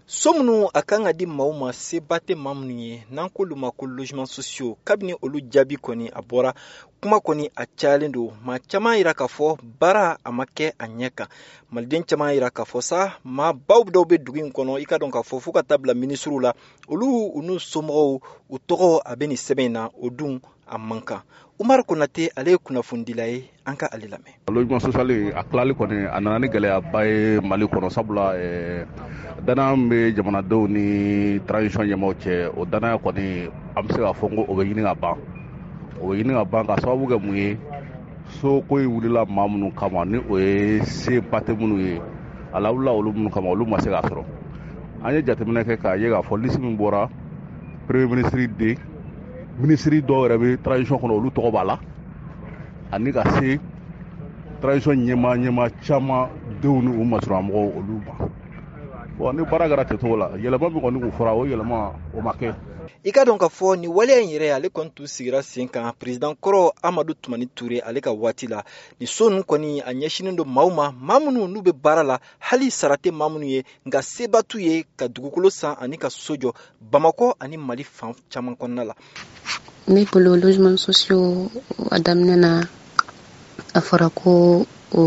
Somnu akanga di mauma se bate mamnuye nankolu makulu logement sociaux kabini olu jabi koni abora kuma koni a cayalen do ma caman yira k'a fɔ baara a ma kɛ a ɲɛ kan. Maliden caman yira k'a fɔ sa ma baw dɔw bɛ dugu in kɔnɔ i ka dɔn k'a fɔ fo ka taa bila ministriw la olu u n'u somɔgɔw u tɔgɔ a bɛ nin sɛbɛn in na o dun a man kan. Umaru Konate ale ye kunnafondila ye an ka ale lamɛn. Logement social a tilali kɔni a nana ni gɛlɛyaba ye Mali kɔnɔ sabula danaya bɛ jamanadenw ni transition ɲɛmaaw cɛ o danaya kɔni an bɛ se k'a fɔ ko o bɛ ɲini ka ban. O bɛ ɲini ka ban ka sababu kɛ mun ye so ko in wulila maa minnu kama ni o ye se ba tɛ minnu ye a la wulila olu minnu kama olu ma se k'a sɔrɔ. An ye jateminɛ kɛ k'a ye k'a fɔ liste min bɔra premier ministre de ministre dɔw yɛrɛ bɛ transition kɔnɔ olu tɔgɔ b'a la ani ka se transition ɲɛmaa caman denw ni u masɔrɔmɔgɔw olu ma. Bon ni baara kɛra ten cogo la yɛlɛma min kɔni k'u fɔra o yɛlɛma o ma kɛ. I ka dɔn k'a fɔ ni waleya in yɛrɛ ale kɔni tun sigira sen kan président kɔrɔ Amadu Tumani Ture ale ka waati la ni so ninnu kɔni a ɲɛsinen don maaw ma maa minnu n'u bɛ baara la hali sara tɛ maa minnu ye nka seba t'u ye ka dugukolo san ani ka so jɔ Bamakɔ ani Mali fan caman kɔnɔna la. Ne bolo logement sociaux a daminɛ na a fɔra ko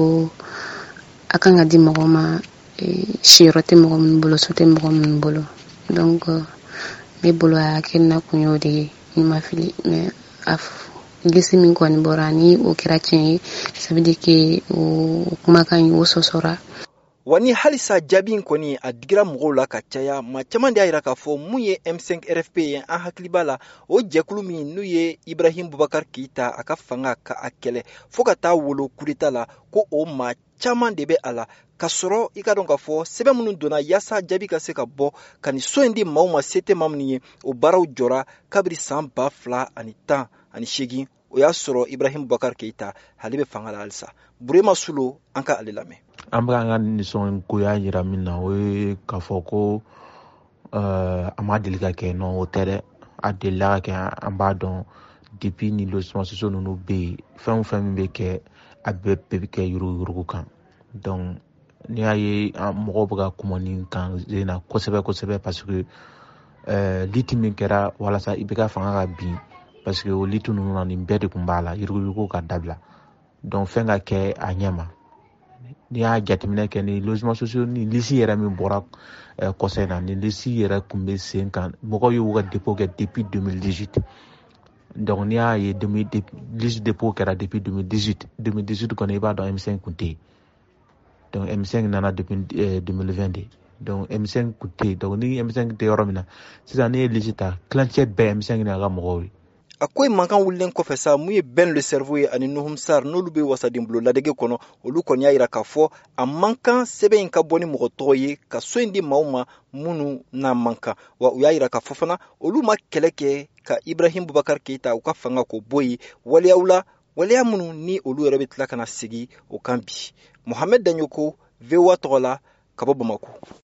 a kan ka di mɔgɔ ma siyɔrɔ tɛ mɔgɔ minnu bolo so tɛ mɔgɔ minnu bolo donc ne bolo a hakilina kun y'o de ye ni ma fili mais liste min kɔni bɔra ni o kɛra tiɲɛ ye ça veut dire que o kumakan in o sɔsɔra. Wa ni halisa jaabi in kɔni a digira mɔgɔw la ka caya maa caman de y'a yira k'a fɔ mun ye M5 RFP ye an hakili b'a la o jɛkulu min n'u ye Ibrahim Boubacar Keita a ka fanga ka a kɛlɛ fo ka taa wolo coup d'état la ko o maa caman de bɛ a la ka sɔrɔ i ka dɔn k'a fɔ sɛbɛn minnu donna yaasa jaabi ka se ka bɔ ka nin so in di maaw ma se tɛ maa minnu ye o baaraw jɔra kabiri san 2018 o y'a sɔrɔ Ibrahim Boubacar Keita ale bɛ fanga la halisa. Burema Sulo an ka ale lamɛn. An bɛ an ka nisɔngoya yira min na o ye k'a fɔ ko a ma deli ka kɛ non o tɛ dɛ a delila ka kɛ an b'a dɔn depuis ni logement sociaux ninnu bɛ yen fɛn o fɛn min bɛ kɛ a bɛɛ bɛ kɛ yuruguyurugu kan donc n'i y'a ye mɔgɔw bɛ ka kuma nin kan na kosɛbɛ parce que liti min kɛra walasa i bɛ ka fanga ka bin parce que o liti ninnu na nin bɛɛ de tun b'a la yuruguyurugu ka dabila donc fɛn ka kɛ a ɲɛ ma. N'i y'a jateminɛ kɛ ni logement sociaux ni liste yɛrɛ min bɔra kɔsɛ in na ni liste yɛrɛ tun bɛ sen kan mɔgɔw y'u ka dépôt kɛ depuis 2018 donc n'i y'a ye liste dépôt kɛra depuis 2018 kɔni i b'a dɔn M5 tun tɛ yen donc M5 nana depuis 2020 donc M5 tun tɛ yen donc ni M5 tɛ yɔrɔ min na sisan ne ye liste ta kilancɛ bɛɛ M5 n'a ka mɔgɔw ye. A ko in mankan wulilen kɔfɛ sa mun ye Ben le Cerveau ye ani Nuhum Sar n'olu bɛ wasaden bolo ladege kɔnɔ olu kɔni y'a yira k'a fɔ a man kan sɛbɛn in ka bɔ ni mɔgɔ tɔgɔ ye ka so in di maaw ma minnu n'a man kan wa u y'a yira k'a fɔ fana olu ma kɛlɛ kɛ ka Ibrahim Boubacar Keita u ka fanga ko bɔ yen waleya minnu ni olu yɛrɛ bɛ tila kana segin o kan bi. Mohamed Danyoko VOA tɔgɔ la ka bɔ Bamako.